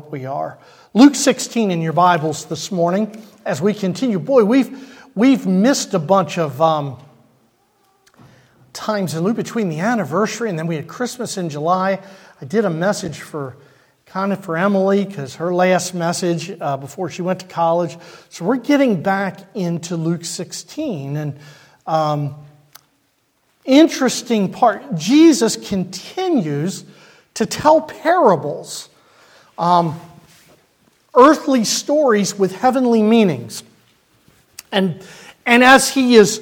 hope we are. Luke 16 in your Bibles this morning as we continue. Boy, we've missed a bunch of times in Luke between the anniversary and then we had Christmas in July. I did a message for Emily because her last message before she went to college. So we're getting back into Luke 16 and interesting part. Jesus continues to tell parables, earthly stories with heavenly meanings. And as he has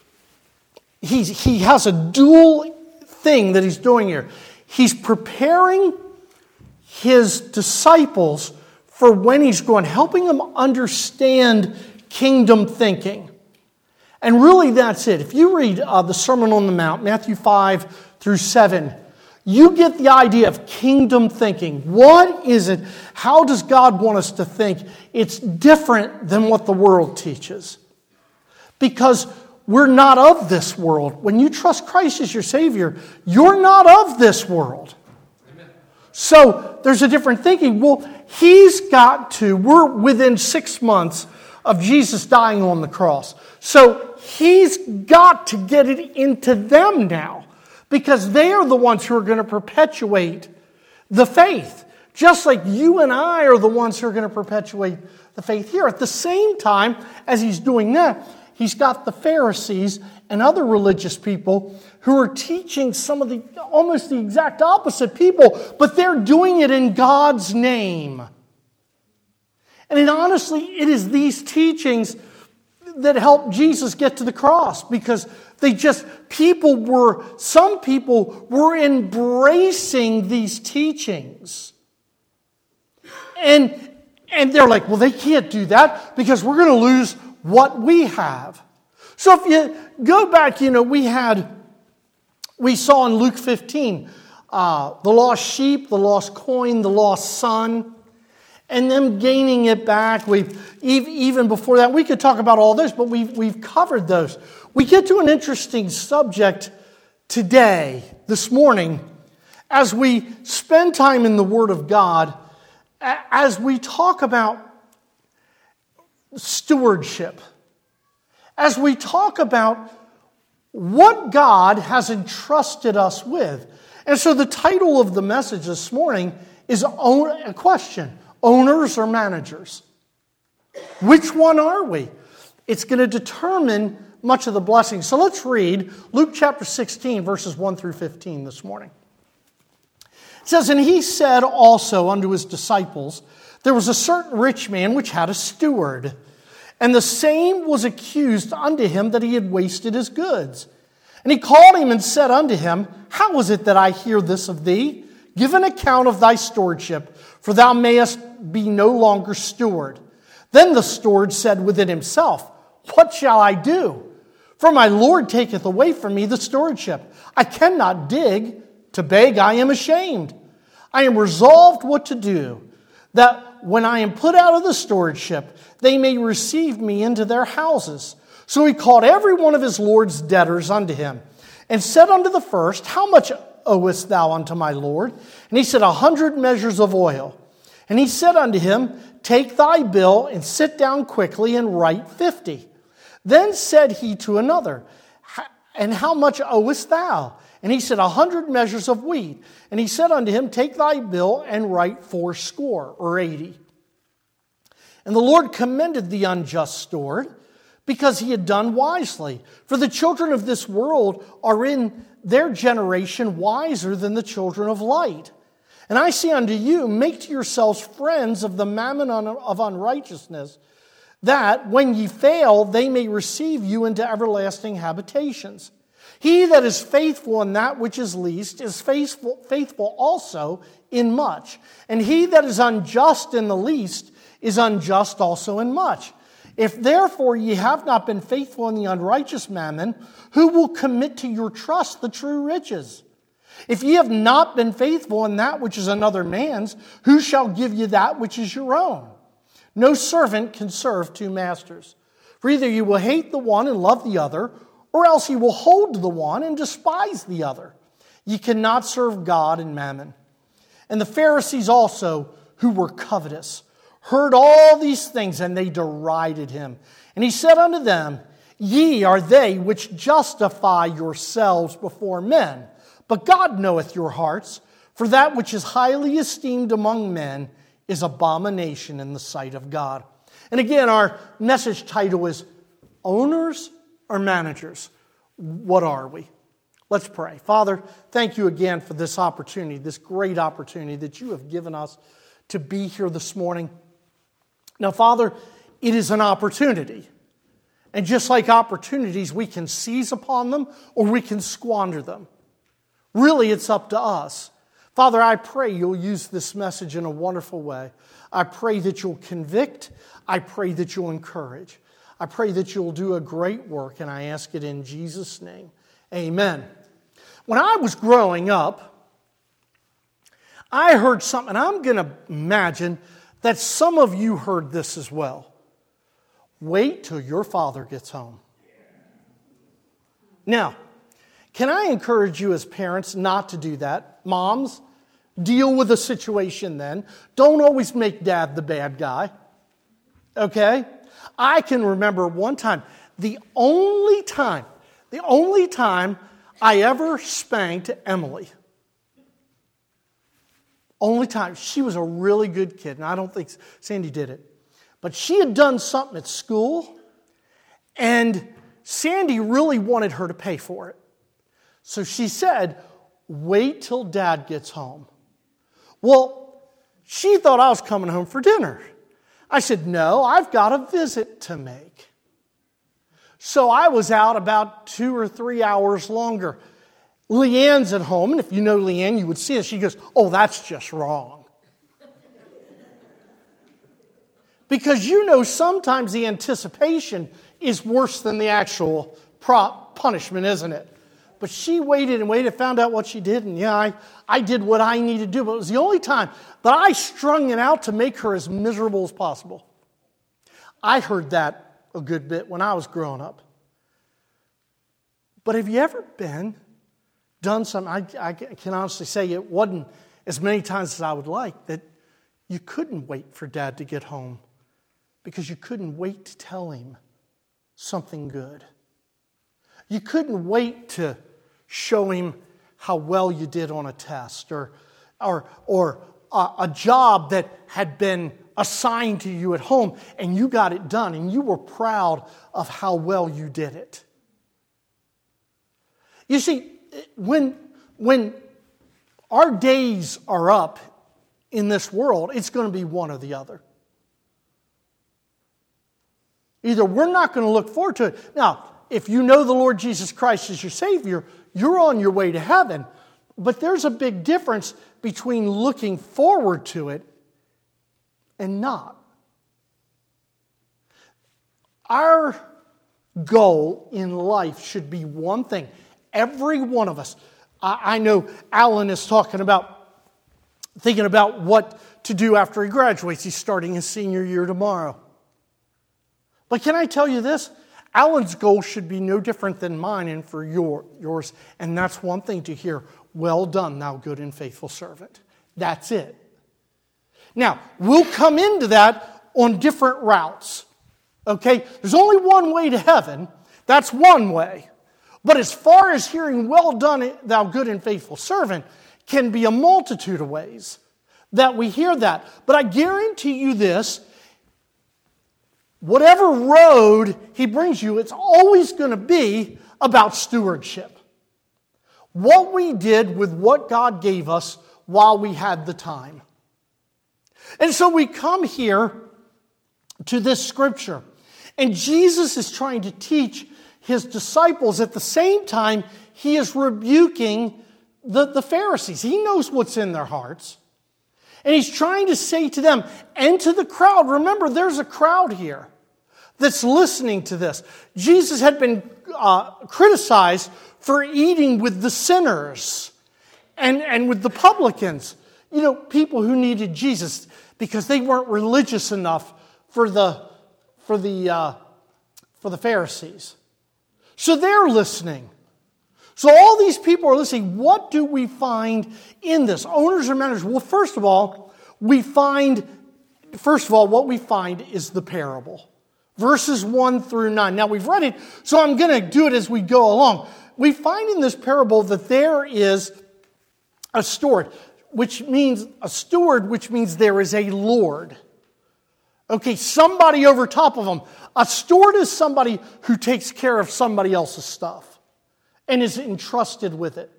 a dual thing that he's doing here. He's preparing his disciples for when he's going, helping them understand kingdom thinking. And really that's it. If you read the Sermon on the Mount, Matthew 5 through 7, you get the idea of kingdom thinking. What is it? How does God want us to think? It's different than what the world teaches. Because we're not of this world. When you trust Christ as your Savior, you're not of this world. Amen. So there's a different thinking. Well, we're within 6 months of Jesus dying on the cross. So he's got to get it into them now. Because they are the ones who are going to perpetuate the faith. Just like you and I are the ones who are going to perpetuate the faith here. At the same time as he's doing that, he's got the Pharisees and other religious people who are teaching some of almost the exact opposite people, but they're doing it in God's name. And honestly, it is these teachings that helped Jesus get to the cross because some people were embracing these teachings. And they're like, well, they can't do that because we're going to lose what we have. So if you go back, we saw in Luke 15, the lost sheep, the lost coin, the lost son, and them gaining it back. Even before that, we could talk about all this, but we've covered those. We get to an interesting subject today, this morning, as we spend time in the Word of God, as we talk about stewardship, as we talk about what God has entrusted us with. And so the title of the message this morning is a question. Owners or managers? Which one are we? It's going to determine much of the blessing. So let's read Luke chapter 16, verses 1 through 15 this morning. It says, "And he said also unto his disciples, there was a certain rich man which had a steward, and the same was accused unto him that he had wasted his goods. And he called him and said unto him, How is it that I hear this of thee? Give an account of thy stewardship, for thou mayest be no longer steward. Then the steward said within himself, What shall I do? For my Lord taketh away from me the stewardship. I cannot dig. To beg I am ashamed. I am resolved what to do, that when I am put out of the stewardship, they may receive me into their houses. So he called every one of his Lord's debtors unto him, and said unto the first, How much owest thou unto my Lord? And he said, 100 measures of oil. And he said unto him, Take thy bill, and sit down quickly, and write 50. Then said he to another, And how much owest thou? And he said, 100 measures of wheat. And he said unto him, Take thy bill, and write 80 or 80. And the Lord commended the unjust steward, because he had done wisely. For the children of this world are in their generation wiser than the children of light. And I say unto you, make to yourselves friends of the mammon of unrighteousness, that when ye fail, they may receive you into everlasting habitations. He that is faithful in that which is least is faithful also in much. And he that is unjust in the least is unjust also in much. If therefore ye have not been faithful in the unrighteous mammon, who will commit to your trust the true riches? If ye have not been faithful in that which is another man's, who shall give you that which is your own? No servant can serve two masters. For either you will hate the one and love the other, or else you will hold to the one and despise the other. Ye cannot serve God and mammon. And the Pharisees also, who were covetous, heard all these things, and they derided him. And he said unto them, Ye are they which justify yourselves before men, but God knoweth your hearts, for that which is highly esteemed among men is abomination in the sight of God. And again, our message title is Owners or Managers? What are we? Let's pray. Father, thank you again for this opportunity, this great opportunity that you have given us to be here this morning. Now, Father, it is an opportunity. And just like opportunities, we can seize upon them or we can squander them. Really, it's up to us. Father, I pray you'll use this message in a wonderful way. I pray that you'll convict. I pray that you'll encourage. I pray that you'll do a great work, and I ask it in Jesus' name. Amen. When I was growing up, I heard something, and I'm going to imagine that some of you heard this as well. Wait till your father gets home. Now, can I encourage you as parents not to do that? Moms, deal with the situation then. Don't always make dad the bad guy. Okay? I can remember one time, the only time I ever spanked Emily. Only time. She was a really good kid, and I don't think Sandy did it. But she had done something at school, and Sandy really wanted her to pay for it. So she said, wait till Dad gets home. Well, she thought I was coming home for dinner. I said, no, I've got a visit to make. So I was out about 2 or 3 hours longer. Leanne's at home, and if you know Leanne, you would see it. She goes, oh, that's just wrong. Because you know sometimes the anticipation is worse than the actual punishment, isn't it? But she waited and waited, found out what she did, and yeah, I did what I needed to do. But it was the only time that I strung it out to make her as miserable as possible. I heard that a good bit when I was growing up. But have you ever done something, I can honestly say it wasn't as many times as I would like, that you couldn't wait for Dad to get home because you couldn't wait to tell him something good. You couldn't wait to show him how well you did on a test or a job that had been assigned to you at home and you got it done and you were proud of how well you did it. You see, when our days are up in this world, it's going to be one or the other. Either we're not going to look forward to it. Now, if you know the Lord Jesus Christ as your Savior, you're on your way to heaven. But there's a big difference between looking forward to it and not. Our goal in life should be one thing. Every one of us. I know Alan is thinking about what to do after he graduates. He's starting his senior year tomorrow. But can I tell you this? Alan's goal should be no different than mine and for yours. And that's one thing to hear. Well done, thou good and faithful servant. That's it. Now, we'll come into that on different routes. Okay? There's only one way to heaven. That's one way. But as far as hearing, well done, thou good and faithful servant, can be a multitude of ways that we hear that. But I guarantee you this, whatever road he brings you, it's always going to be about stewardship. What we did with what God gave us while we had the time. And so we come here to this scripture, and Jesus is trying to teach his disciples. At the same time, he is rebuking the Pharisees. He knows what's in their hearts. And he's trying to say to them and to the crowd, remember, there's a crowd here that's listening to this. Jesus had been criticized for eating with the sinners and with the publicans. You know, people who needed Jesus because they weren't religious enough for the Pharisees. So they're listening. So all these people are listening. What do we find in this? Owners or managers? Well, first of all, we find, first of all, what we find is the parable. Verses 1 through 9. Now, we've read it, so I'm going to do it as we go along. We find in this parable that there is a steward, which means there is a lord. Okay, somebody over top of them. A steward is somebody who takes care of somebody else's stuff and is entrusted with it.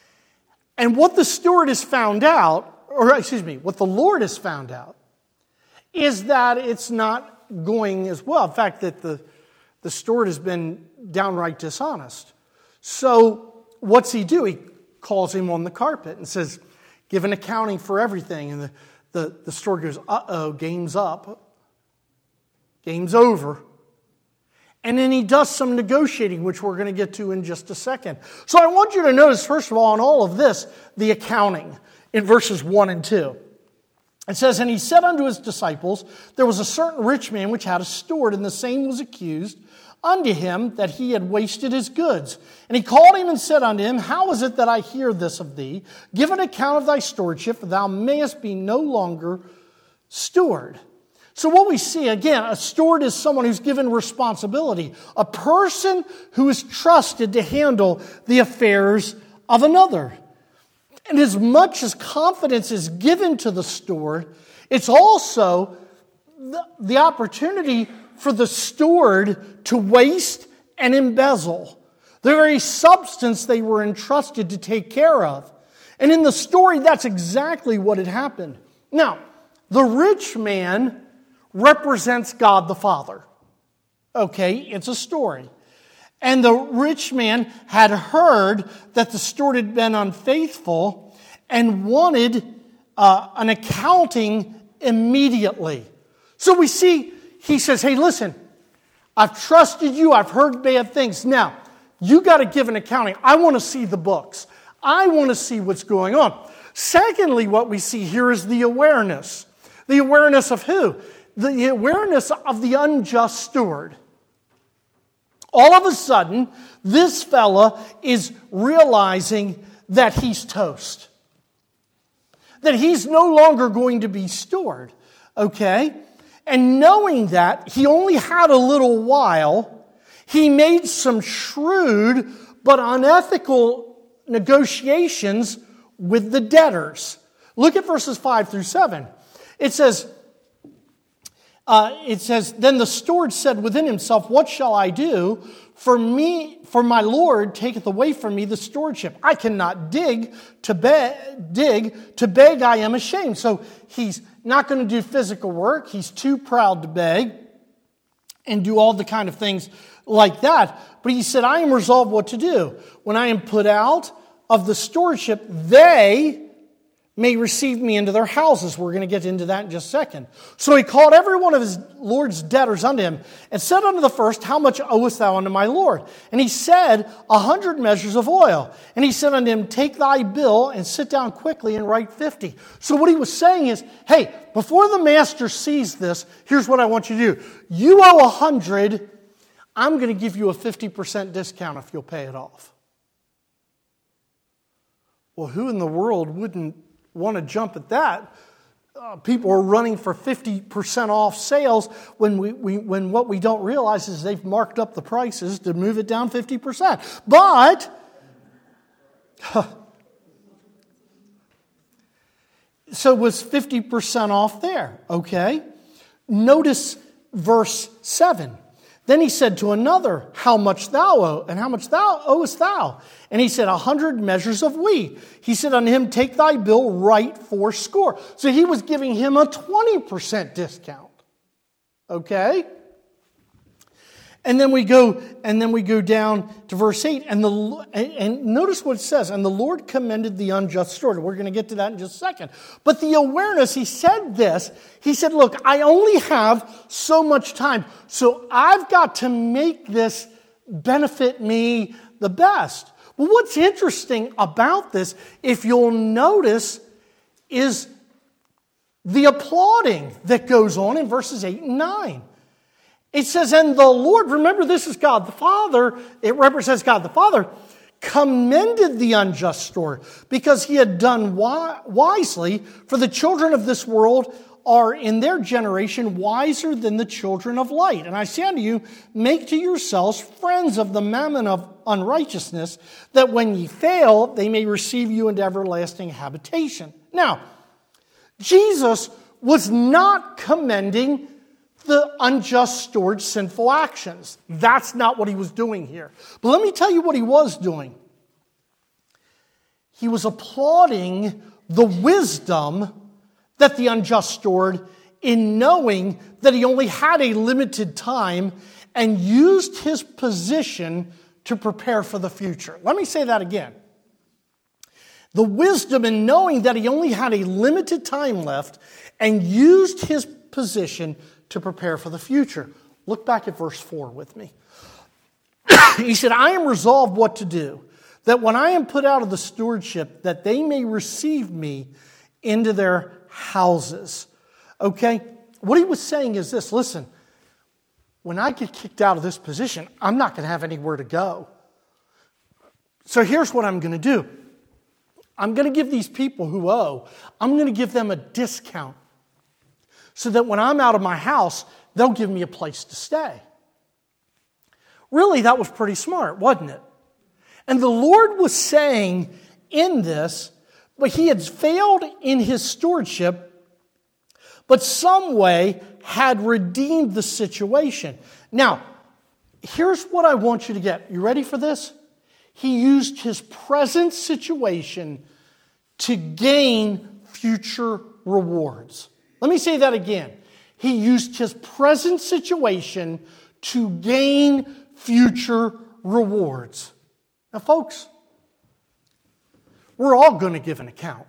And what the steward has found out, what the Lord has found out, is that it's not going as well. In fact, that the steward has been downright dishonest. So what's he do? He calls him on the carpet and says, give an accounting for everything. And the steward goes, uh-oh, game's up. Game's over. And then he does some negotiating, which we're going to get to in just a second. So I want you to notice, first of all, in all of this, the accounting in verses 1 and 2. It says, and he said unto his disciples, there was a certain rich man which had a steward, and the same was accused unto him that he had wasted his goods. And he called him and said unto him, how is it that I hear this of thee? Give an account of thy stewardship, for thou mayest be no longer steward. So what we see, again, a steward is someone who's given responsibility, a person who is trusted to handle the affairs of another. And as much as confidence is given to the steward, it's also the opportunity for the steward to waste and embezzle the very substance they were entrusted to take care of. And in the story, that's exactly what had happened. Now, the rich man represents God the Father. Okay, it's a story. And the rich man had heard that the steward had been unfaithful and wanted an accounting immediately. So we see, he says, hey, listen, I've trusted you, I've heard bad things. Now, you got to give an accounting. I want to see the books. I want to see what's going on. Secondly, what we see here is the awareness. The awareness of who? The awareness of the unjust steward. All of a sudden, this fella is realizing that he's toast. That he's no longer going to be steward. Okay? And knowing that, he only had a little while, he made some shrewd but unethical negotiations with the debtors. Look at verses 5 through 7. It says, then the steward said within himself, what shall I do? For my Lord taketh away from me the stewardship. I cannot dig to beg I am ashamed. So he's not going to do physical work. He's too proud to beg and do all the kind of things like that. But he said, I am resolved what to do. When I am put out of the stewardship, they may receive me into their houses. We're going to get into that in just a second. So he called every one of his Lord's debtors unto him, and said unto the first, how much owest thou unto my Lord? And he said, 100 measures of oil. And he said unto him, take thy bill, and sit down quickly, and write 50. So what he was saying is, hey, before the master sees this, here's what I want you to do. You owe 100, I'm going to give you a 50% discount if you'll pay it off. Well, who in the world wouldn't want to jump at that? People are running for 50% off sales when what we don't realize is they've marked up the prices to move it down 50%. But so it was 50% off there, okay? Notice verse 7. Then he said to another, how much thou owe, and how much thou owest thou? And he said, 100 measures of wheat. He said unto him, take thy bill, write 80. So he was giving him a 20% discount. Okay? And then we go down to verse 8, and notice what it says, and the Lord commended the unjust steward. We're going to get to that in just a second. But the awareness, he said this, he said, look, I only have so much time, so I've got to make this benefit me the best. Well, what's interesting about this, if you'll notice, is the applauding that goes on in verses 8 and 9. It says, and the Lord, remember this is God the Father, it represents God the Father, commended the unjust steward because he had done wisely, for the children of this world are in their generation wiser than the children of light. And I say unto you, make to yourselves friends of the mammon of unrighteousness, that when ye fail, they may receive you into everlasting habitation. Now, Jesus was not commending the unjust steward's sinful actions. That's not what he was doing here. But let me tell you what he was doing. He was applauding the wisdom that the unjust steward, in knowing that he only had a limited time and used his position to prepare for the future. Let me say that again. The wisdom in knowing that he only had a limited time left and used his position to prepare for the future. Look back at verse 4 with me. He said, I am resolved what to do, that when I am put out of the stewardship, that they may receive me into their houses. Okay? What he was saying is this, listen, when I get kicked out of this position, I'm not going to have anywhere to go. So here's what I'm going to do. I'm going to give these people who owe, I'm going to give them a discount so that when I'm out of my house, they'll give me a place to stay. Really, that was pretty smart, wasn't it? And the Lord was saying in this, but he had failed in his stewardship, but some way had redeemed the situation. Now, here's what I want you to get. You ready for this? He used his present situation to gain future rewards. Let me say that again. He used his present situation to gain future rewards. Now, folks, we're all going to give an account.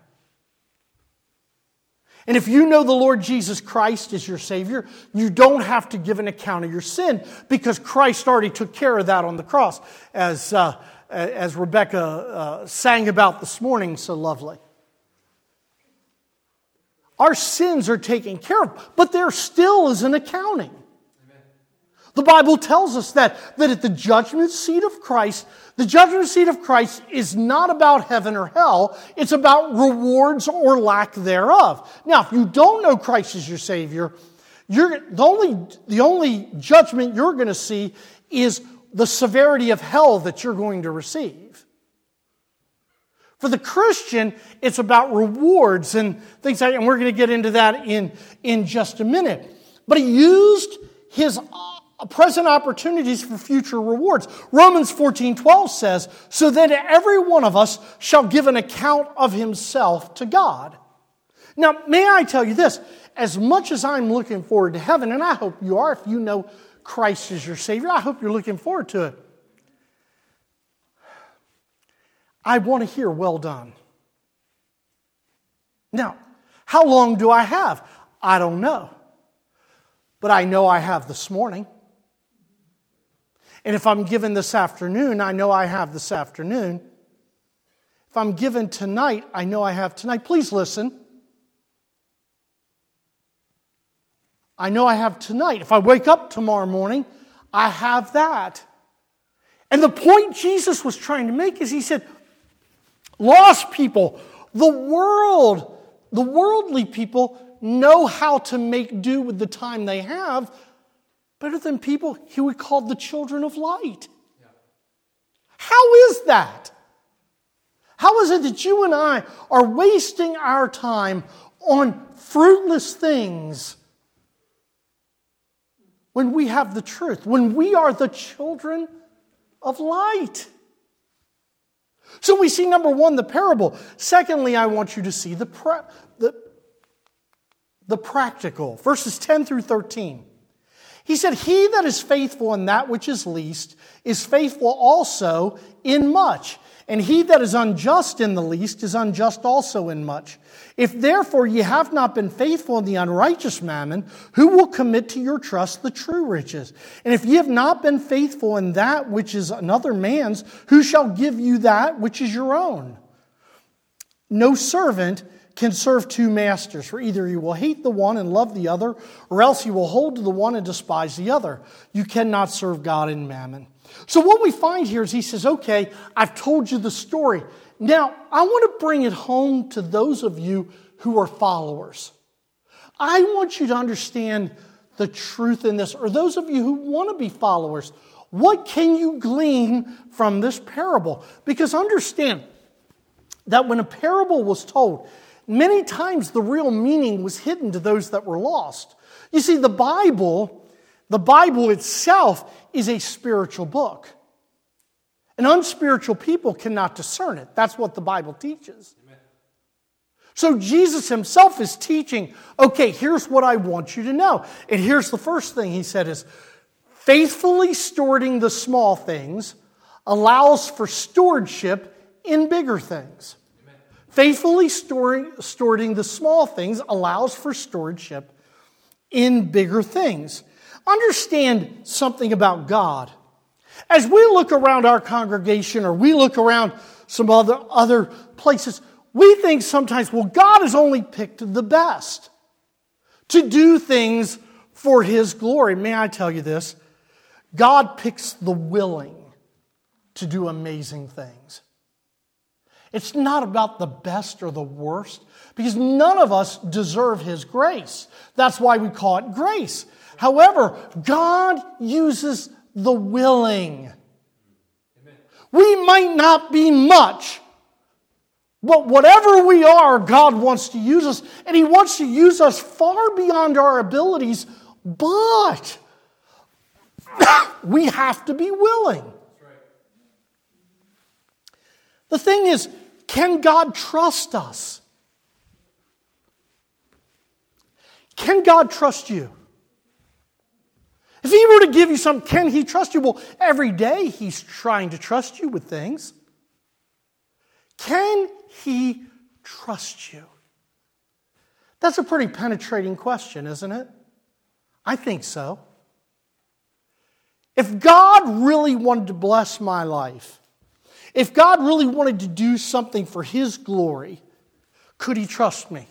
And if you know the Lord Jesus Christ as your Savior, you don't have to give an account of your sin because Christ already took care of that on the cross, as Rebecca sang about this morning so lovely. Our sins are taken care of, but there still is an accounting. The Bible tells us that at the judgment seat of Christ, the judgment seat of Christ is not about heaven or hell. It's about rewards or lack thereof. Now, if you don't know Christ as your Savior, the only judgment you're going to see is the severity of hell that you're going to receive. For the Christian, it's about rewards and things like that, and we're going to get into that in just a minute. But he used his present opportunities for future rewards. Romans 14:12 says, so that every one of us shall give an account of himself to God. Now, may I tell you this, as much as I'm looking forward to heaven, and I hope you are if you know Christ as your Savior, I hope you're looking forward to it. I want to hear, well done. Now, how long do I have? I don't know. But I know I have this morning. And if I'm given this afternoon, I know I have this afternoon. If I'm given tonight, I know I have tonight. Please listen. I know I have tonight. If I wake up tomorrow morning, I have that. And the point Jesus was trying to make is he said, lost people, the worldly people know how to make do with the time they have better than people he would call the children of light. Yeah. How is that? How is it that you and I are wasting our time on fruitless things when we have the truth, when we are the children of light? So we see, number one, the parable. Secondly, I want you to see the practical. Verses 10 through 13. He said, he that is faithful in that which is least is faithful also in much. And he that is unjust in the least is unjust also in much. If therefore ye have not been faithful in the unrighteous mammon, who will commit to your trust the true riches? And if ye have not been faithful in that which is another man's, who shall give you that which is your own? No servant can serve two masters, for either you will hate the one and love the other, or else you will hold to the one and despise the other. You cannot serve God and mammon. So what we find here is he says, okay, I've told you the story. Now, I want to bring it home to those of you who are followers. I want you to understand the truth in this, or those of you who want to be followers. What can you glean from this parable? Because understand that when a parable was told, many times the real meaning was hidden to those that were lost. You see, the Bible itself is a spiritual book. And unspiritual people cannot discern it. That's what the Bible teaches. Amen. So Jesus himself is teaching, okay, here's what I want you to know. And here's the first thing he said is, faithfully stewarding the small things allows for stewardship in bigger things. Amen. Faithfully stewarding the small things allows for stewardship in bigger things. Understand something about God. As we look around our congregation or we look around some other places, we think sometimes, well, God has only picked the best to do things for His glory. May I tell you this? God picks the willing to do amazing things. It's not about the best or the worst, because none of us deserve His grace. That's why we call it grace. However, God uses the willing. Amen. We might not be much, but whatever we are, God wants to use us, and He wants to use us far beyond our abilities, but we have to be willing. That's right. The thing is, can God trust us? Can God trust you? If He were to give you something, can He trust you? Well, every day He's trying to trust you with things. Can He trust you? That's a pretty penetrating question, isn't it? I think so. If God really wanted to bless my life, if God really wanted to do something for His glory, could He trust me?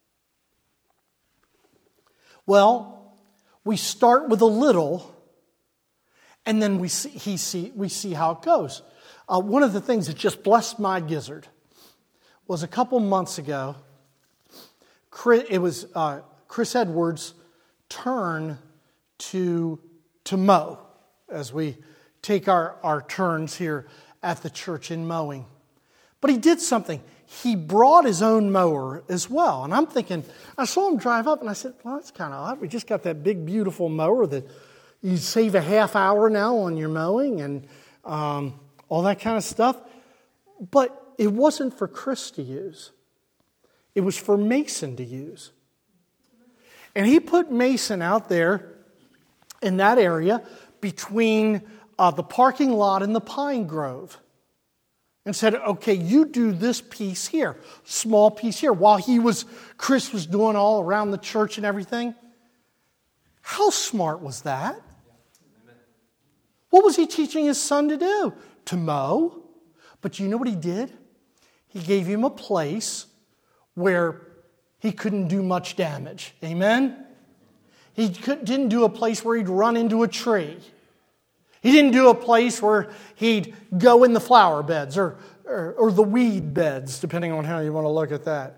Well, we start with a little, and then we see how it goes. One of the things that just blessed my gizzard was a couple months ago. It was Chris Edwards' turn to mow as we take our turns here at the church in mowing. But he did something. He brought his own mower as well. And I'm thinking, I saw him drive up and I said, well, that's kind of odd. We just got that big, beautiful mower that you save a half hour now on your mowing and all that kind of stuff. But it wasn't for Chris to use. It was for Mason to use. And he put Mason out there in that area between the parking lot and the pine grove. And said, okay, you do this piece here, small piece here. While Chris was doing all around the church and everything. How smart was that? What was he teaching his son to do? To mow. But you know what he did? He gave him a place where he couldn't do much damage. Amen? He didn't do a place where he'd run into a tree. He didn't do a place where he'd go in the flower beds or the weed beds, depending on how you want to look at that.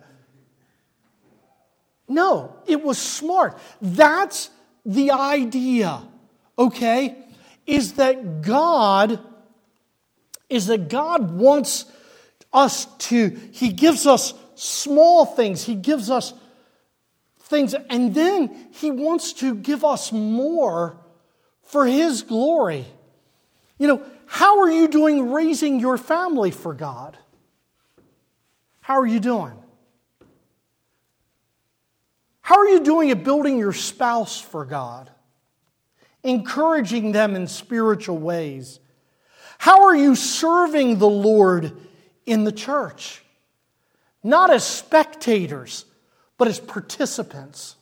No, it was smart. That's the idea, okay? Is that God wants us to, He gives us small things. He gives us things, and then He wants to give us more for His glory. You know, how are you doing raising your family for God? How are you doing? How are you doing at building your spouse for God? Encouraging them in spiritual ways. How are you serving the Lord in the church? Not as spectators, but as participants.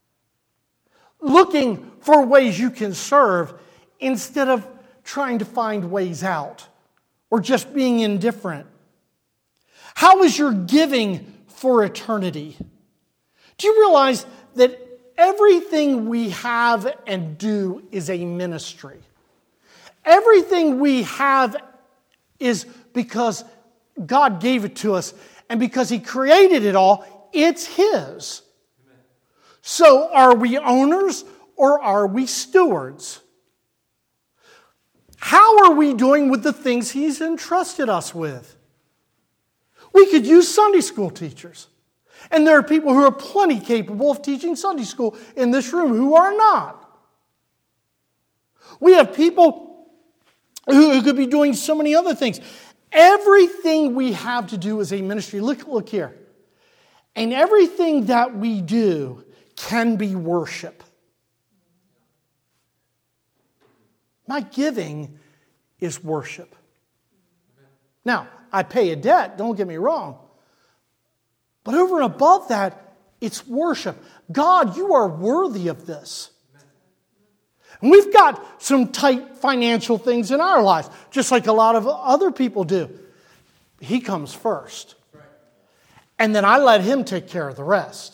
Looking for ways you can serve instead of trying to find ways out or just being indifferent. How is your giving for eternity. Do you realize that everything we have and do is a ministry? Everything we have is because God gave it to us, and because He created it all, it's His. So are we owners or are we stewards? How are we doing with the things He's entrusted us with? We could use Sunday school teachers. And there are people who are plenty capable of teaching Sunday school in this room who are not. We have people who could be doing so many other things. Everything we have to do is a ministry. Look here. And everything that we do can be worship. My giving is worship. Now, I pay a debt, don't get me wrong. But over and above that, it's worship. God, you are worthy of this. And we've got some tight financial things in our lives, just like a lot of other people do. He comes first. And then I let Him take care of the rest.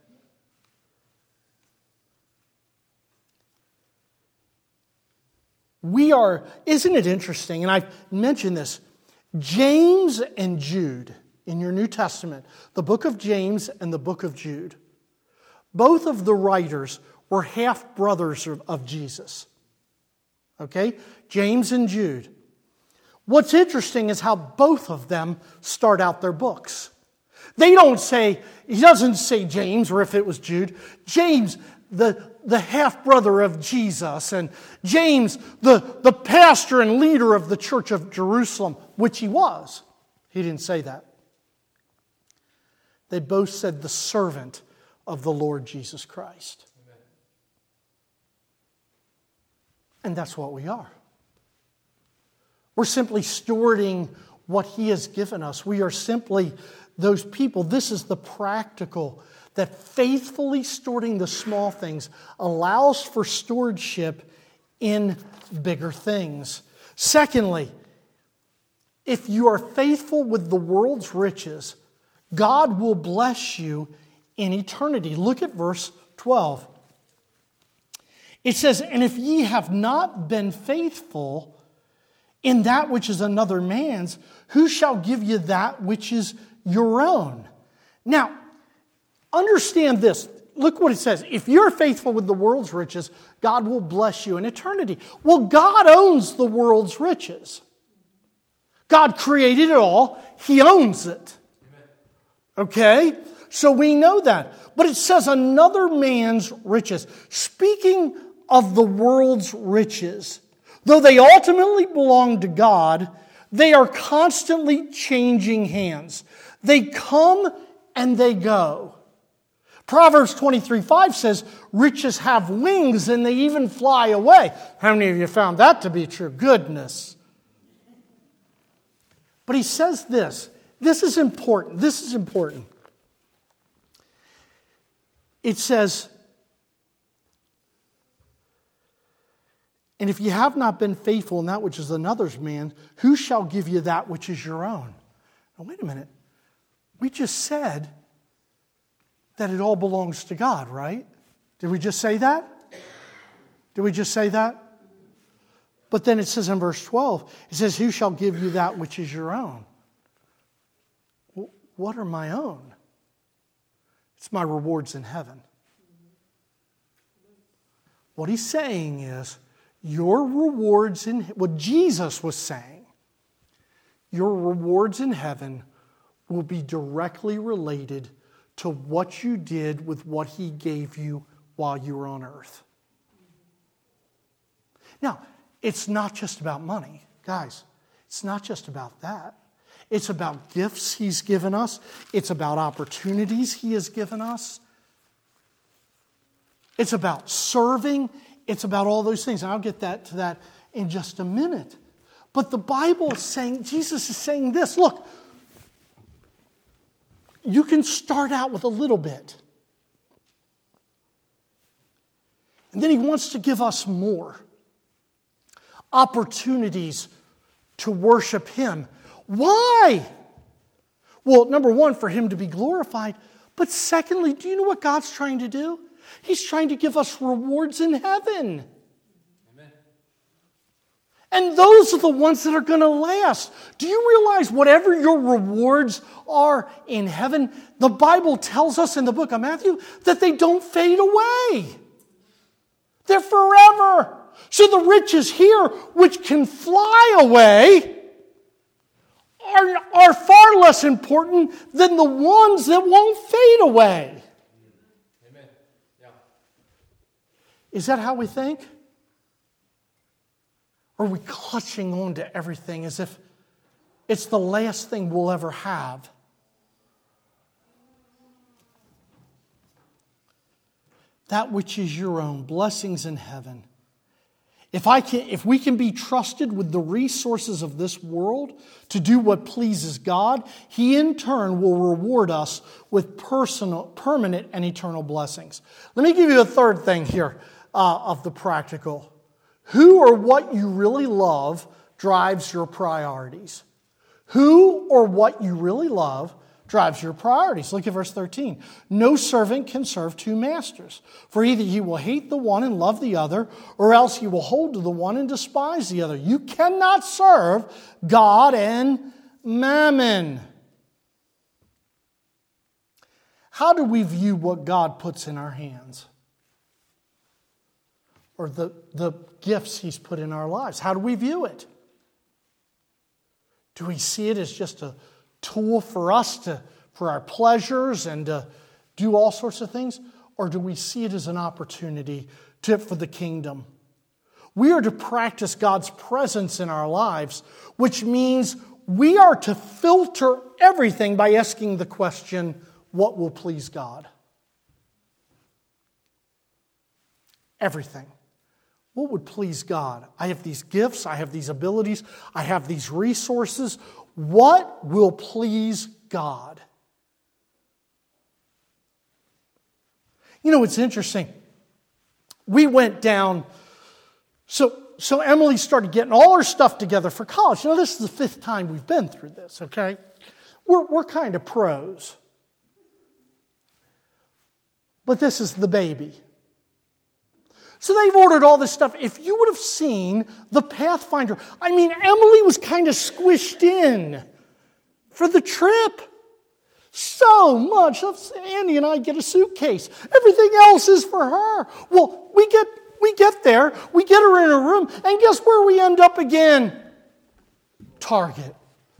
Isn't it interesting, and I've mentioned this, James and Jude in your New Testament, the book of James and the book of Jude, both of the writers were half-brothers of Jesus. Okay? James and Jude. What's interesting is how both of them start out their books. He doesn't say James, or if it was Jude, James, the half-brother of Jesus, and James, the pastor and leader of the church of Jerusalem, which he was. He didn't say that. They both said the servant of the Lord Jesus Christ. Amen. And that's what we are. We're simply stewarding what He has given us. We are simply those people. This is the practical, that faithfully stewarding the small things allows for stewardship in bigger things. Secondly, if you are faithful with the world's riches, God will bless you in eternity. Look at verse 12. It says, "And if ye have not been faithful in that which is another man's, who shall give you that which is your own?" Now, understand this. Look what it says. If you're faithful with the world's riches, God will bless you in eternity. Well, God owns the world's riches. God created it all. He owns it. Okay? So we know that. But it says another man's riches. Speaking of the world's riches, though they ultimately belong to God, they are constantly changing hands. They come and they go. Proverbs 23:5 says, riches have wings and they even fly away. How many of you found that to be true? Goodness. But he says this. This is important. This is important. It says, "And if you have not been faithful in that which is another's man, who shall give you that which is your own?" Now, wait a minute. We just said that it all belongs to God, right? Did we just say that? Did we just say that? But then it says in verse 12, it says, "Who shall give you that which is your own?" What are my own? It's my rewards in heaven. What he's saying is, your rewards in what Jesus was saying, your rewards in heaven will be directly related to what you did with what He gave you while you were on earth. Now, it's not just about money, guys. It's not just about that. It's about gifts He's given us. It's about opportunities He has given us. It's about serving. It's about all those things. And I'll get to that in just a minute. But the Bible is saying, Jesus is saying this. Look, you can start out with a little bit. And then He wants to give us more. Opportunities to worship Him. Why? Well, number one, for him to be glorified. But secondly, do you know what God's trying to do? He's trying to give us rewards in heaven. Amen. And those are the ones that are going to last. Do you realize whatever your rewards are in heaven, the Bible tells us in the book of Matthew that they don't fade away. They're forever. So the riches here, which can fly away, are far less important than the ones that won't fade away. Amen. Yeah. Is that how we think? Or are we clutching on to everything as if it's the last thing we'll ever have? That which is your own, blessings in heaven. If we can be trusted with the resources of this world to do what pleases God, He in turn will reward us with permanent and eternal blessings. Let me give you a third thing here of the practical. Who or what you really love drives your priorities. Who or what you really love drives your priorities. Look at verse 13. No servant can serve two masters, for either he will hate the one and love the other, or else he will hold to the one and despise the other. You cannot serve God and mammon. How do we view what God puts in our hands? Or the gifts He's put in our lives? How do we view it? Do we see it as just a tool for us for our pleasures and to do all sorts of things? Or do we see it as an opportunity for the kingdom? We are to practice God's presence in our lives, which means we are to filter everything by asking the question, what will please God? Everything. What would please God? I have these gifts, I have these abilities, I have these resources. What will please God? You know, it's interesting. We went down, so Emily started getting all her stuff together for college. You know, this is the 5th time we've been through this, okay? We're kind of pros. But this is the baby. So they've ordered all this stuff. If you would have seen the Pathfinder, I mean, Emily was kind of squished in for the trip. So much. Andy and I get a suitcase. Everything else is for her. Well, we get there, we get her in her room, and guess where we end up again? Target.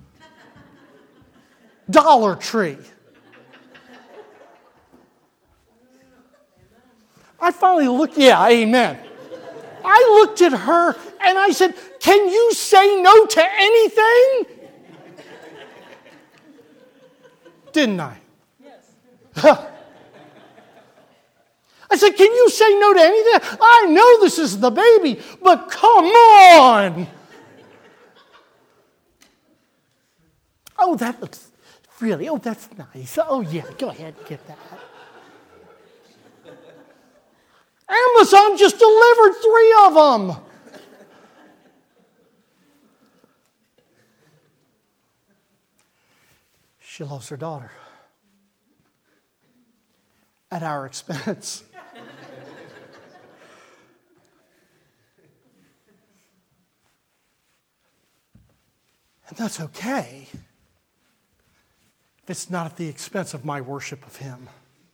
Dollar Tree. I finally looked, amen. I looked at her and I said, can you say no to anything? Didn't I? Yes. I said, can you say no to anything? I know this is the baby, but come on. Oh, that looks really, that's nice. Oh, yeah, go ahead and get that. Amazon just delivered 3 of them. She loves her daughter. At our expense. And that's okay if it's not at the expense of my worship of Him.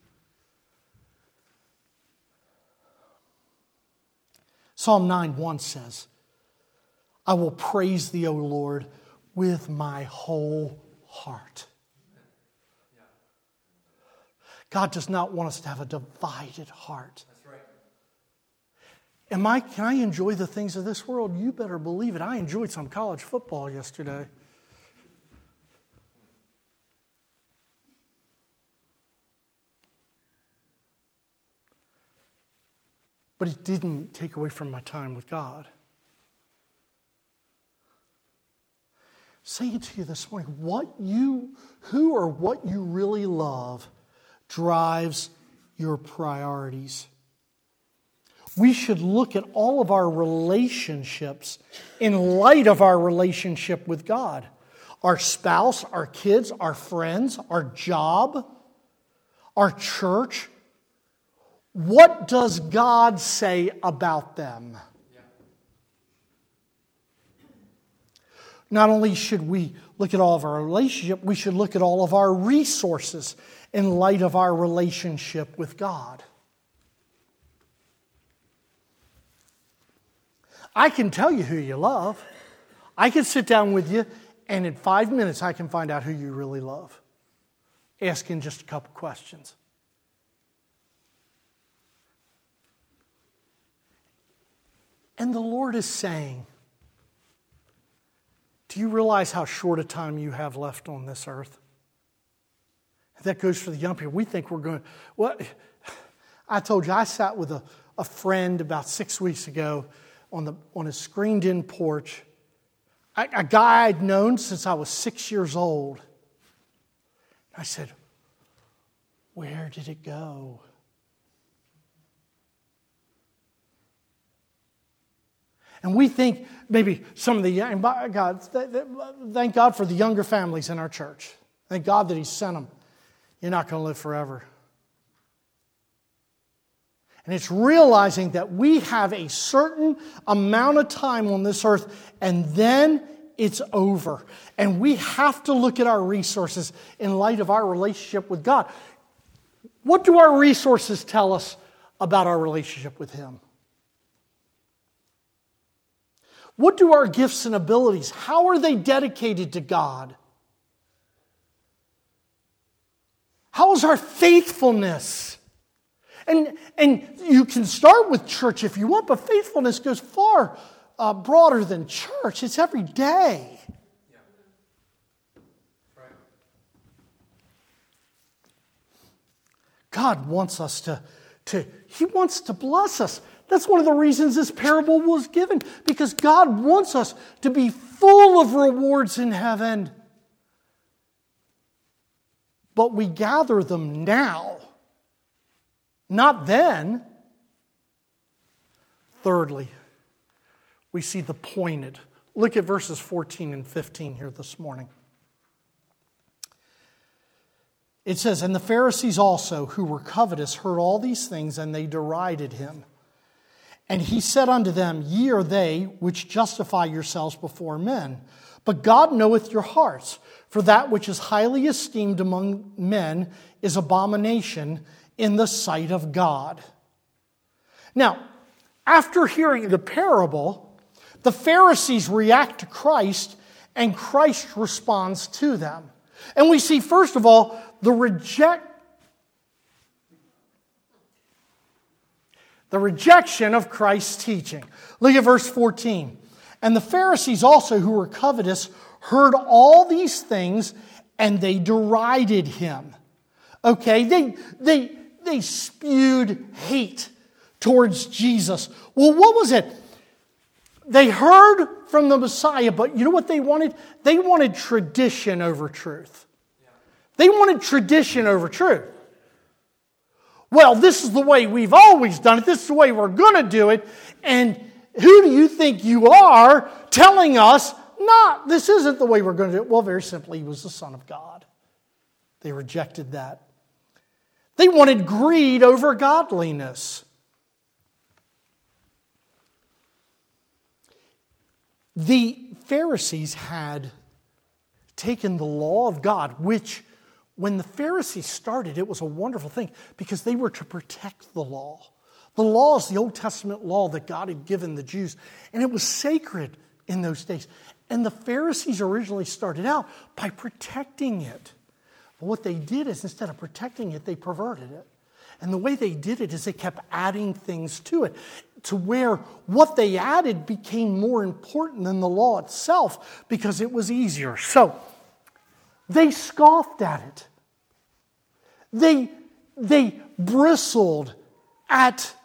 Psalm 9:1 says, I will praise Thee, O Lord, with my whole heart. God does not want us to have a divided heart. That's right. Can I enjoy the things of this world? You better believe it. I enjoyed some college football yesterday. But it didn't take away from my time with God. Say it to you this morning. Who or what you really love drives your priorities. We should look at all of our relationships in light of our relationship with God. our spouse, our kids, our friends, our job, our church. What does God say about them? Not only should we look at all of our relationship, we should look at all of our resources in light of our relationship with God. I can tell you who you love. I can sit down with you, and in 5 minutes I can find out who you really love. Asking just a couple questions. And the Lord is saying, do you realize how short a time you have left on this earth? That goes for the young people. We think we're going, well, I told you, I sat with a friend about 6 weeks ago on a screened-in porch. A guy I'd known since I was 6 years old. I said, where did it go? And we think maybe some of the young, God, thank God for the younger families in our church. Thank God that He sent them. You're not going to live forever. And it's realizing that we have a certain amount of time on this earth, and then it's over. And we have to look at our resources in light of our relationship with God. What do our resources tell us about our relationship with Him? What do our gifts and abilities, how are they dedicated to God? How is our faithfulness? And you can start with church if you want, but faithfulness goes far broader than church. It's every day. Yeah. Right. God wants us He wants to bless us. That's one of the reasons this parable was given, because God wants us to be full of rewards in heaven. But we gather them now, not then. Thirdly, we see the pointed. Look at verses 14 and 15 here this morning. It says, and the Pharisees also, who were covetous, heard all these things, and they derided him. And he said unto them, ye are they which justify yourselves before men, but God knoweth your hearts. For that which is highly esteemed among men is abomination in the sight of God. Now, after hearing the parable, the Pharisees react to Christ, and Christ responds to them. And we see, first of all, the rejection of Christ's teaching. Look at verse 14. And the Pharisees also, who were covetous, heard all these things, and they derided him. Okay, they spewed hate towards Jesus. Well, what was it? They heard from the Messiah, but you know what they wanted? They wanted tradition over truth. They wanted tradition over truth. Well, this is the way we've always done it. This is the way we're going to do it. And who do you think you are telling us, not, this isn't the way we're going to do it? Well, very simply, He was the Son of God. They rejected that. They wanted greed over godliness. The Pharisees had taken the law of God, which when the Pharisees started, it was a wonderful thing because they were to protect the law. The law is the Old Testament law that God had given the Jews, and it was sacred in those days. And the Pharisees originally started out by protecting it. But what they did is instead of protecting it, they perverted it. And the way they did it is they kept adding things to it, to where what they added became more important than the law itself because it was easier. So they scoffed at it. They bristled at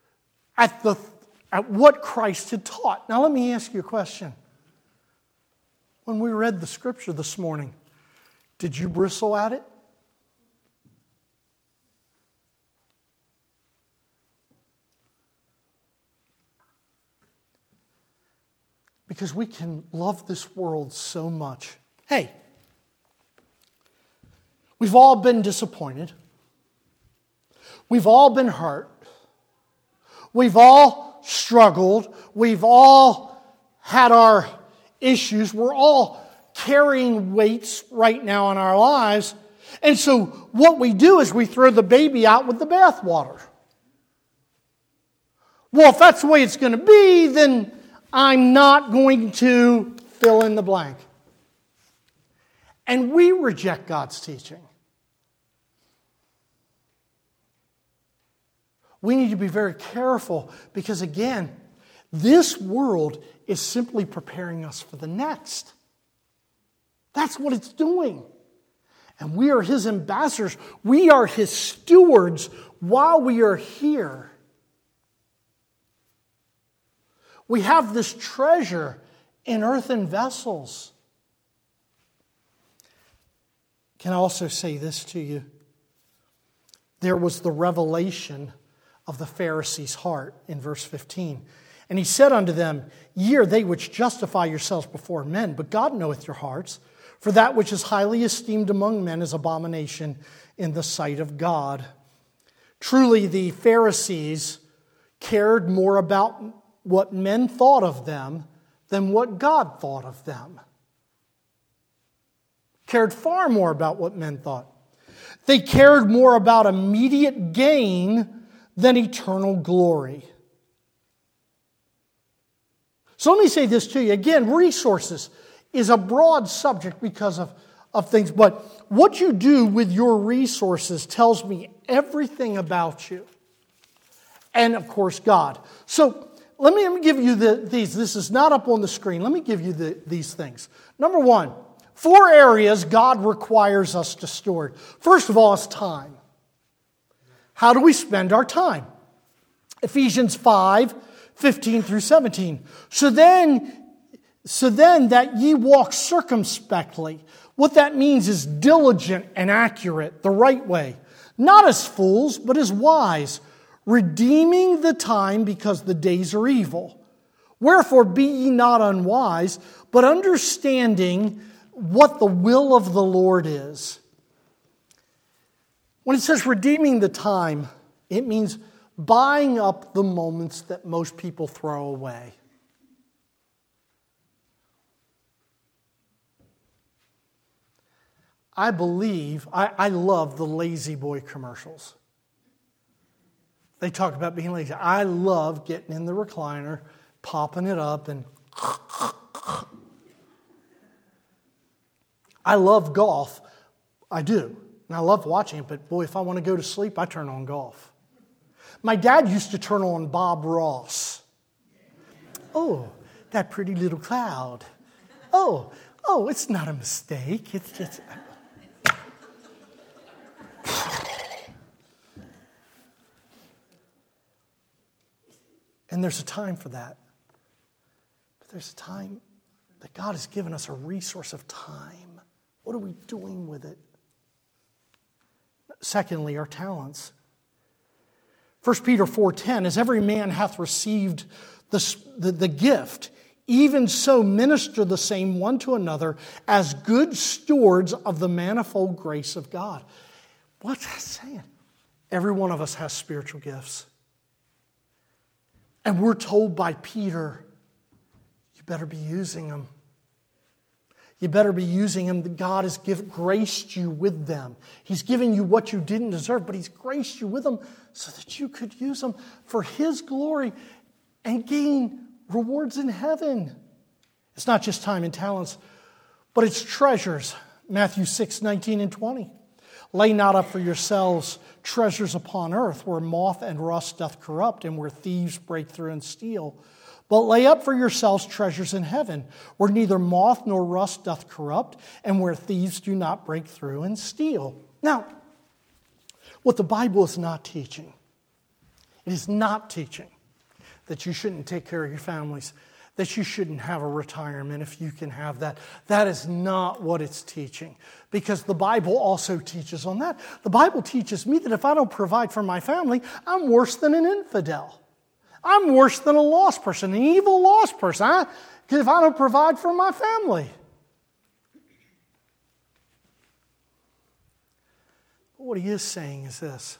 what Christ had taught. Now let me ask you a question. When we read the scripture this morning, did you bristle at it? Because we can love this world so much Hey, we've all been disappointed. We've all been hurt. We've all struggled. We've all had our issues. We're all carrying weights right now in our lives. And so what we do is we throw the baby out with the bathwater. Well, if that's the way it's going to be, then I'm not going to fill in the blank. And we reject God's teaching. We need to be very careful because, again, this world is simply preparing us for the next. That's what it's doing. And we are His ambassadors. We are His stewards while we are here. We have this treasure in earthen vessels. Can I also say this to you? There was the revelation of the Pharisees' heart in verse 15. And he said unto them, Ye are they which justify yourselves before men, but God knoweth your hearts. For that which is highly esteemed among men is abomination in the sight of God. Truly, the Pharisees cared more about what men thought of them than what God thought of them. Cared far more about what men thought. They cared more about immediate gain than eternal glory. So let me say this to you. Again, resources is a broad subject because of things. But what you do with your resources tells me everything about you. And, of course, God. So let me give you these. This is not up on the screen. Let me give you these things. Number one, 4 areas God requires us to steward. First of all, is time. How do we spend our time? Ephesians 5:15 through 17. So then that ye walk circumspectly. What that means is diligent and accurate, the right way. Not as fools, but as wise, redeeming the time because the days are evil. Wherefore be ye not unwise, but understanding what the will of the Lord is. When it says redeeming the time, it means buying up the moments that most people throw away. I love the Lazy Boy commercials. They talk about being lazy. I love getting in the recliner, popping it up, and I love golf. I do. And I love watching it, but boy, if I want to go to sleep, I turn on golf. My dad used to turn on Bob Ross. Oh, that pretty little cloud. Oh, it's not a mistake. It's just... And there's a time for that. But there's a time that God has given us a resource of time. What are we doing with it? Secondly, our talents. 1 Peter 4:10, as every man hath received the gift, even so minister the same one to another as good stewards of the manifold grace of God. What's that saying? Every one of us has spiritual gifts. And we're told by Peter, you better be using them. You better be using them. God has graced you with them. He's given you what you didn't deserve, but He's graced you with them so that you could use them for His glory and gain rewards in heaven. It's not just time and talents, but it's treasures. Matthew 6:19 and 20. Lay not up for yourselves treasures upon earth, where moth and rust doth corrupt, and where thieves break through and steal. But lay up for yourselves treasures in heaven, where neither moth nor rust doth corrupt, and where thieves do not break through and steal. Now, what the Bible is not teaching, it is not teaching that you shouldn't take care of your families, that you shouldn't have a retirement if you can have that. That is not what it's teaching, because the Bible also teaches on that. The Bible teaches me that if I don't provide for my family, I'm worse than an infidel. I'm worse than a lost person, an evil lost person, because if I don't provide for my family. what he is saying is this.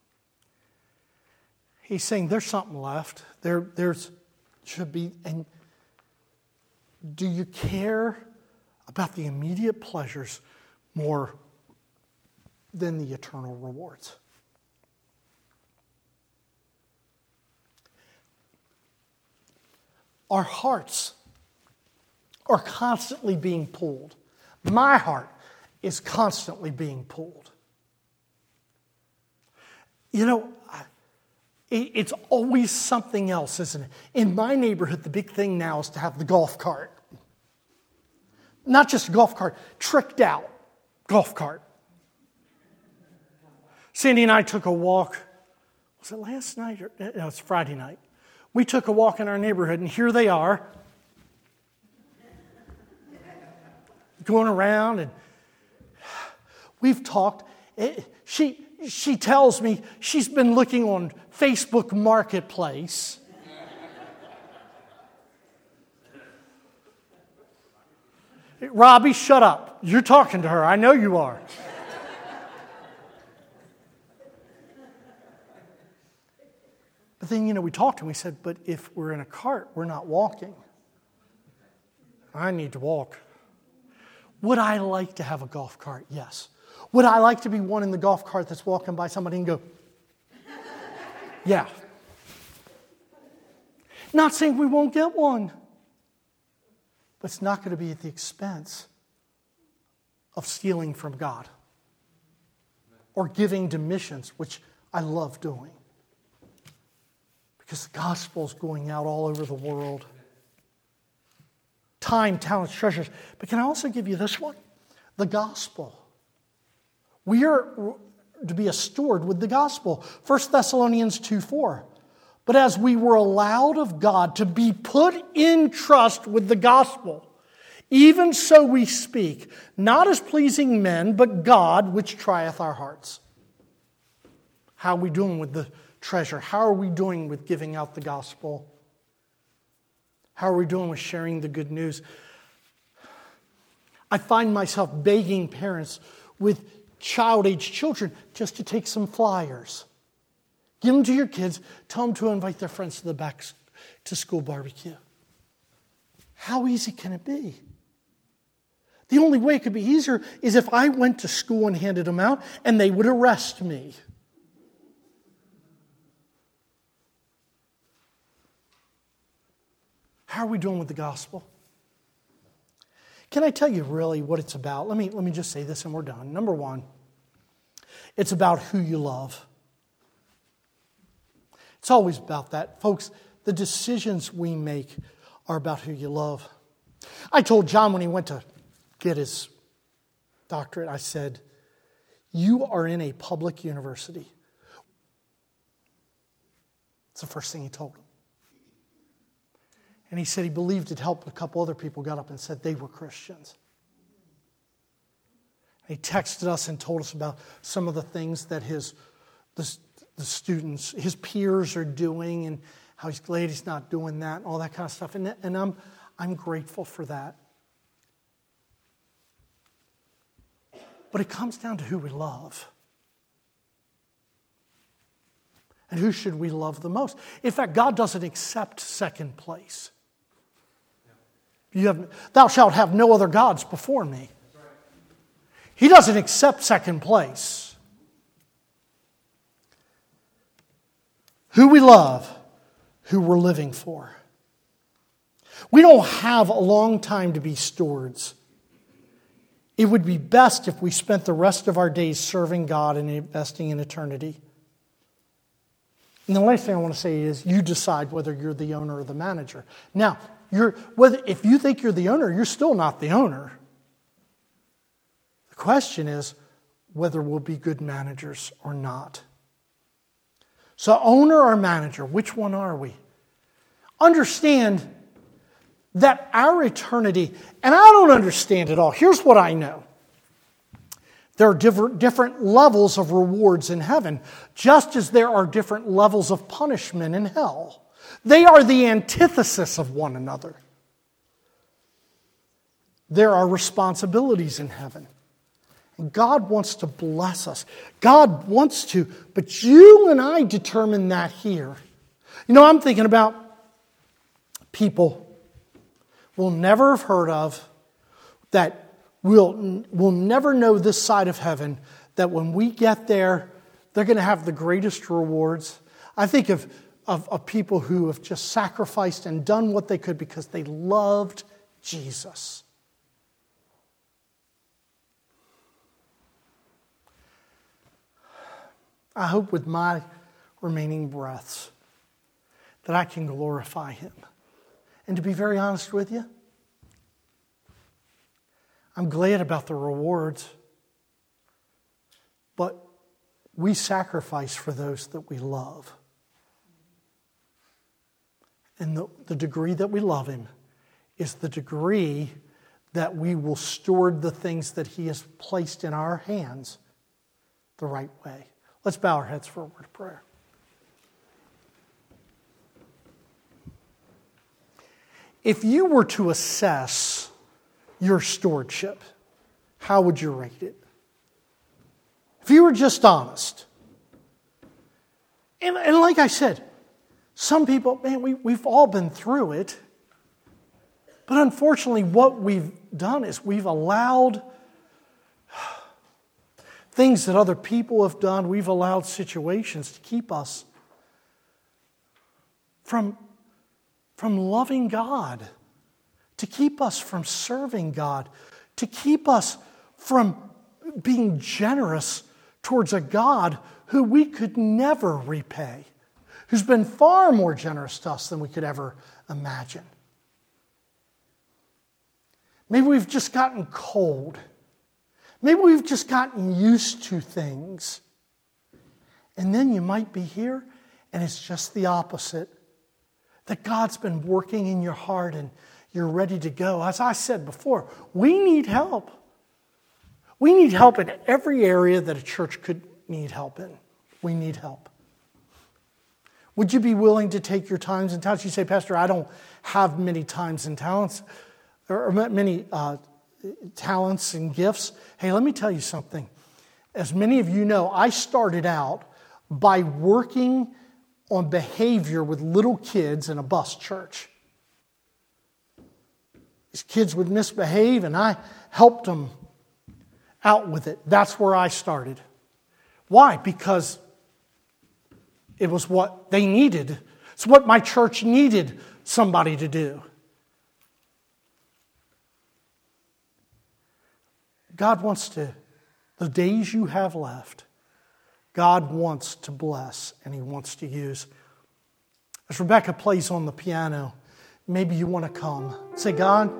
He's saying there's something left. There's should be. And do you care about the immediate pleasures more than the eternal rewards? Our hearts are constantly being pulled. My heart is constantly being pulled. You know, it's always something else, isn't it? In my neighborhood, the big thing now is to have the golf cart. Not just a golf cart, tricked out golf cart. Sandy and I took a walk. Was it last night? No, it's Friday night. We took a walk in our neighborhood, and here they are, going around, and we've talked. She tells me she's been looking on Facebook Marketplace. Robbie, shut up. You're talking to her. I know you are. But then, we talked and we said, but if we're in a cart, we're not walking. I need to walk. Would I like to have a golf cart? Yes. Would I like to be one in the golf cart that's walking by somebody and go, yeah. Not saying we won't get one. But it's not going to be at the expense of stealing from God or giving to missions, which I love doing. Because the gospel is going out all over the world. Time, talents, treasures. But can I also give you this one? The gospel. We are to be a steward with the gospel. 1 Thessalonians 2:4. But as we were allowed of God to be put in trust with the gospel, even so we speak, not as pleasing men, but God, which trieth our hearts. How are we doing with the treasure? How are we doing with giving out the gospel? How are we doing with sharing the good news? I find myself begging parents with child-age children just to take some flyers. Give them to your kids. Tell them to invite their friends to the back to school barbecue. How easy can it be? The only way it could be easier is if I went to school and handed them out and they would arrest me. How are we doing with the gospel? Can I tell you really what it's about? Let me just say this and we're done. Number one, it's about who you love. It's always about that. Folks, the decisions we make are about who you love. I told John when he went to get his doctorate, I said, you are in a public university. It's the first thing he told him. And he said he believed it helped a couple other people got up and said they were Christians. He texted us and told us about some of the things that the students, his peers are doing and how he's glad he's not doing that and all that kind of stuff. And I'm grateful for that. But it comes down to who we love. And who should we love the most? In fact, God doesn't accept second place. Thou shalt have no other gods before me. He doesn't accept second place. Who we love, who we're living for. We don't have a long time to be stewards. It would be best if we spent the rest of our days serving God and investing in eternity. And the last thing I want to say is you decide whether you're the owner or the manager. Now, if you think you're the owner, you're still not the owner. The question is whether we'll be good managers or not. So owner or manager, which one are we? Understand that our eternity, and I don't understand it all. Here's what I know. There are different levels of rewards in heaven, just as there are different levels of punishment in hell. They are the antithesis of one another. There are responsibilities in heaven, And God wants to bless us. God wants to, but you and I determine that here. You know, I'm thinking about people we'll never have heard of, that we'll never know this side of heaven, that when we get there, they're going to have the greatest rewards. I think of people who have just sacrificed and done what they could because they loved Jesus. I hope with my remaining breaths that I can glorify Him. And to be very honest with you, I'm glad about the rewards, but we sacrifice for those that we love. And the degree that we love Him is the degree that we will steward the things that He has placed in our hands the right way. Let's bow our heads for a word of prayer. If you were to assess your stewardship, how would you rate it? If you were just honest. And like I said, some people, man, we've all been through it. But unfortunately, what we've done is we've allowed things that other people have done, we've allowed situations to keep us from loving God, to keep us from serving God, to keep us from being generous towards a God who we could never repay, who's been far more generous to us than we could ever imagine. Maybe we've just gotten cold. Maybe we've just gotten used to things. And then you might be here and it's just the opposite. That God's been working in your heart and you're ready to go. As I said before, we need help. We need help in every area that a church could need help in. We need help. Would you be willing to take your times and talents? You say, Pastor, I don't have many times and talents, or many talents and gifts. Hey, let me tell you something. As many of you know, I started out by working on behavior with little kids in a bus church. These kids would misbehave and I helped them out with it. That's where I started. Why? Because it was what they needed. It's what my church needed somebody to do. God wants to, the days you have left, God wants to bless and He wants to use. As Rebecca plays on the piano, maybe you want to come. Say, God,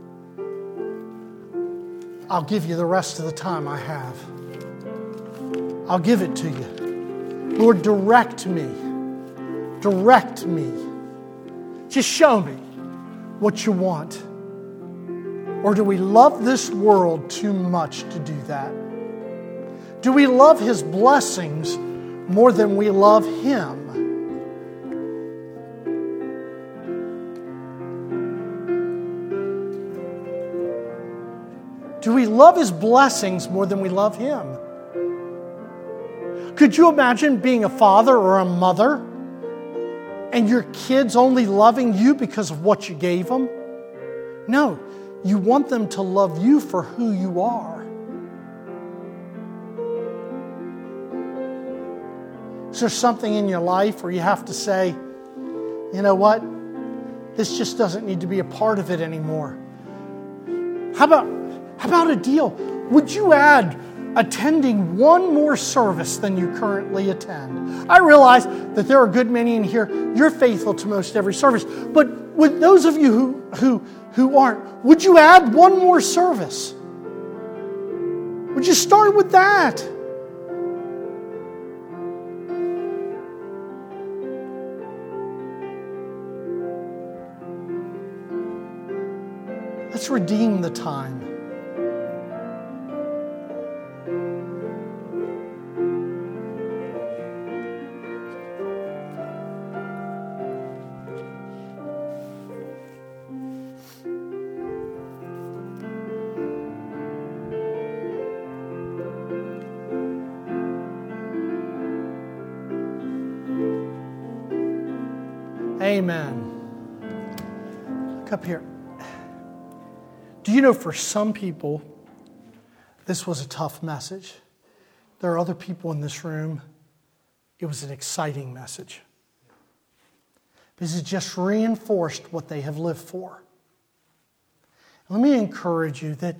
I'll give you the rest of the time I have. I'll give it to you. Lord, direct me. Direct me. Just show me what you want. Or do we love this world too much to do that? Do we love His blessings more than we love Him? Do we love His blessings more than we love Him? Could you imagine being a father or a mother and your kids only loving you because of what you gave them? No, you want them to love you for who you are. Is there something in your life where you have to say, you know what? This just doesn't need to be a part of it anymore. How about a deal? Would you add attending one more service than you currently attend? I realize that there are a good many in here. You're faithful to most every service. But with those of you who aren't, would you add one more service? Would you start with that? Let's redeem the time. Amen. Look up here. Do you know for some people, this was a tough message? There are other people in this room, it was an exciting message. Because it just reinforced what they have lived for. Let me encourage you that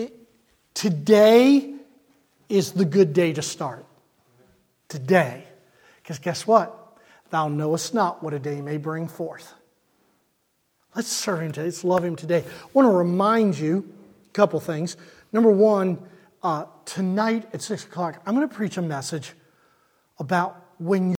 today is the good day to start. Today. Because guess what? Thou knowest not what a day may bring forth. Let's serve Him today. Let's love Him today. I want to remind you a couple things. Number one, tonight at 6 o'clock, I'm going to preach a message about when